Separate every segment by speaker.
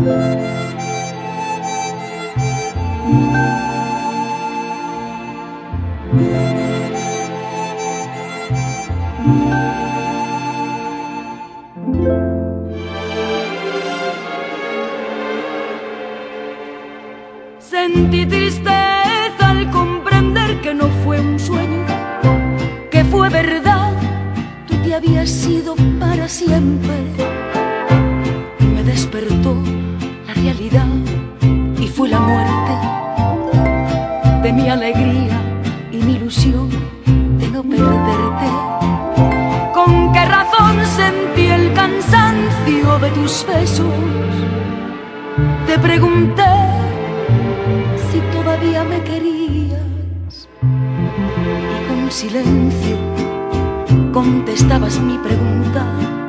Speaker 1: Sentí tristeza al comprender que no fue un sueño, que fue verdad, tú te habías sido para siempre. Me despertó la realidad y fue la muerte de mi alegría y mi ilusión de no perderte. ¿Con qué razón sentí el cansancio de tus besos? Te pregunté si todavía me querías y con silencio contestabas mi pregunta.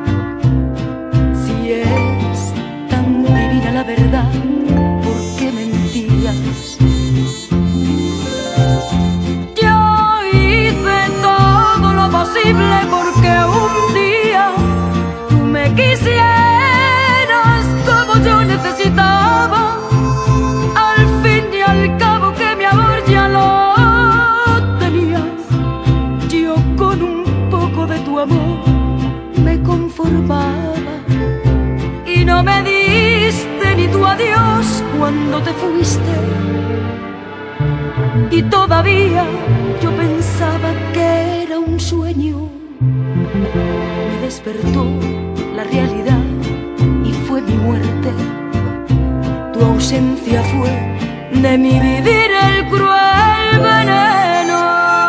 Speaker 1: Si es tan divina la verdad, ¿por qué mentías? Yo hice todo lo posible porque un día tú me quisieras como yo necesitaba. Al cabo que mi amor ya lo tenía, yo con un poco de tu amor me conformaba. Y no me diste ni tu adiós cuando te fuiste, y todavía yo pensaba que era un sueño. Me despertó la realidad y fue mi muerte. Tu ausencia fue de mi vivir el cruel veneno.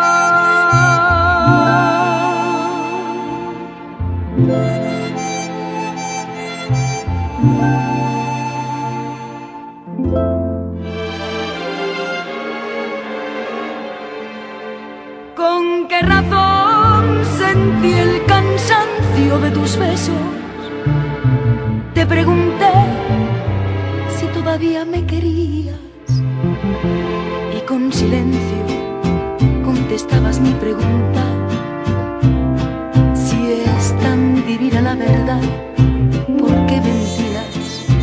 Speaker 1: ¿Con qué razón sentí el cansancio de tus besos? Te pregunté si todavía me querías y con silencio contestabas mi pregunta. Si es tan divina la verdad, ¿por qué mentías?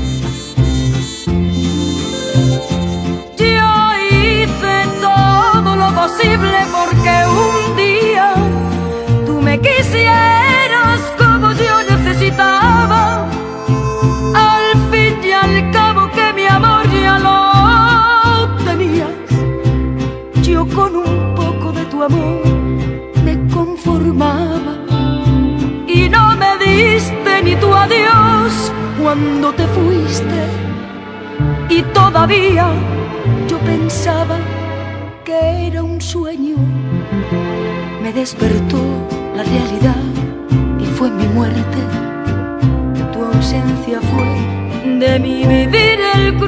Speaker 1: Yo hice todo lo posible porque un día tú me quisieras como yo necesitaba. Al fin y al cabo que mi amor ya lo tenías, yo con un poco de tu amor me conformaba. Y no me diste ni tu adiós cuando te fuiste, y todavía yo pensaba que era un sueño. Me despertó la realidad y fue mi muerte. Tu ausencia fue de mi vivir el cruel